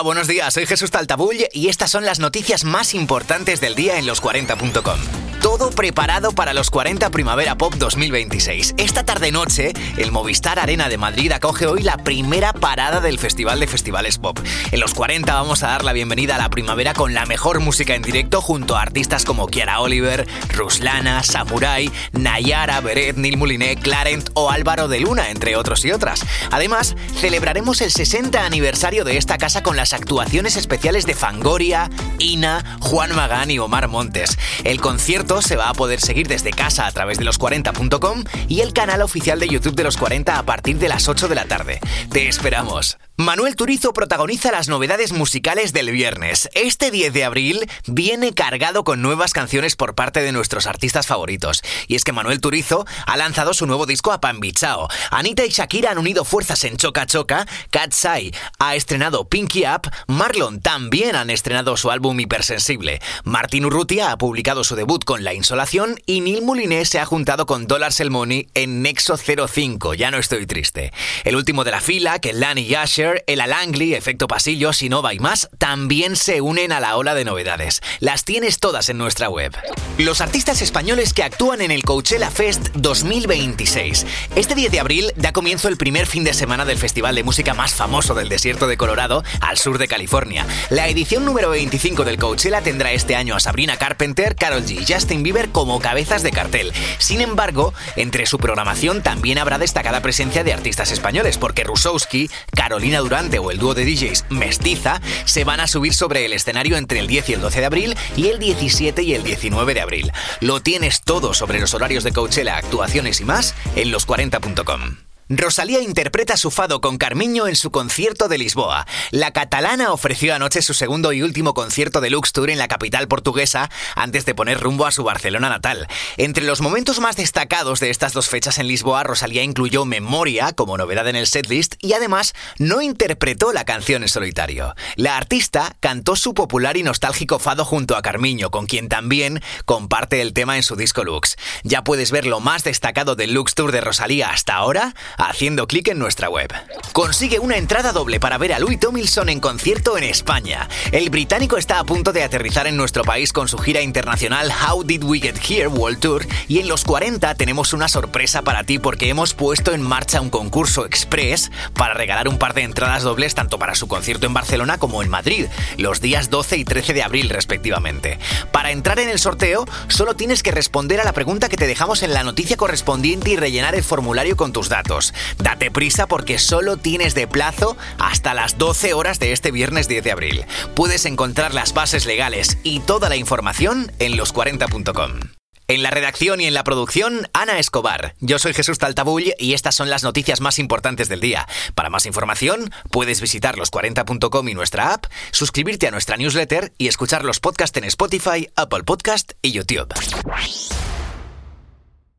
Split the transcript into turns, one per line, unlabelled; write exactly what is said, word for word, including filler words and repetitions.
Hola, buenos días, soy Jesús Taltabull y estas son las noticias más importantes del día en los cuarenta punto com. Todo preparado para los cuarenta Primavera Pop dos mil veintiséis. Esta tarde-noche, el Movistar Arena de Madrid acoge hoy la primera parada del Festival de Festivales Pop. En los cuarenta vamos a dar la bienvenida a la primavera con la mejor música en directo junto a artistas como Kiara Oliver, Ruslana, Samurai, Nayara, Beret, Nil Moliné, Clarent o Álvaro de Luna, entre otros y otras. Además, celebraremos el sesenta aniversario de esta casa con las actuaciones especiales de Fangoria, Ina, Juan Magán y Omar Montes. El concierto se va a poder seguir desde casa a través de los cuarenta punto com y el canal oficial de YouTube de los cuarenta a partir de las ocho de la tarde. ¡Te esperamos! Manuel Turizo protagoniza las novedades musicales del viernes. Este diez de abril viene cargado con nuevas canciones por parte de nuestros artistas favoritos. Y es que Manuel Turizo ha lanzado su nuevo disco Apambichao. Anita y Shakira han unido fuerzas en Choca Choca, Katsai ha estrenado Pinky Up, Marlon también han estrenado su álbum Hipersensible, Martín Urrutia ha publicado su debut con La Insolación y Nil Moliné se ha juntado con Dollars El Money en Nexo cero cinco, Ya no estoy triste. El último de la fila, Kehlani y Asher, el Alangli, Efecto Pasillo, Sinova y más, también se unen a la ola de novedades. Las tienes todas en nuestra web. Los artistas españoles que actúan en el Coachella Fest dos mil veintiséis. Este diez de abril da comienzo el primer fin de semana del festival de música más famoso del desierto de Colorado, al sur de California. La edición número veinticinco del Coachella tendrá este año a Sabrina Carpenter, Karol G y Justin Bieber como cabezas de cartel. Sin embargo, entre su programación también habrá destacada presencia de artistas españoles, porque Rusowski, Carolina Durante o el dúo de D Js Mestiza se van a subir sobre el escenario entre el diez y el doce de abril y el diecisiete y el diecinueve de abril. Lo tienes todo sobre los horarios de Coachella, actuaciones y más en los cuarenta punto com. Rosalía interpreta su fado con Carmiño en su concierto de Lisboa. La catalana ofreció anoche su segundo y último concierto deluxe tour en la capital portuguesa antes de poner rumbo a su Barcelona natal. Entre los momentos más destacados de estas dos fechas en Lisboa, Rosalía incluyó Memoria como novedad en el setlist y además no interpretó la canción en solitario. La artista cantó su popular y nostálgico fado junto a Carmiño, con quien también comparte el tema en su disco Lux. Ya puedes ver lo más destacado del Lux Tour de Rosalía hasta ahora haciendo clic en nuestra web. Consigue una entrada doble para ver a Louis Tomlinson en concierto en España. El británico está a punto de aterrizar en nuestro país con su gira internacional How Did We Get Here World Tour y en los cuarenta tenemos una sorpresa para ti porque hemos puesto en marcha un concurso express para regalar un par de entradas dobles tanto para su concierto en Barcelona como en Madrid, los días doce y trece de abril respectivamente. Para entrar en el sorteo solo tienes que responder a la pregunta que te dejamos en la noticia correspondiente y rellenar el formulario con tus datos. Date prisa porque solo tienes de plazo hasta las doce horas de este viernes diez de abril. Puedes encontrar las bases legales y toda la información en los cuarenta punto com. En la redacción y en la producción, Ana Escobar. Yo soy Jesús Taltabull y estas son las noticias más importantes del día. Para más información, puedes visitar los cuarenta punto com y nuestra app, suscribirte a nuestra newsletter y escuchar los podcasts en Spotify, Apple Podcast y YouTube.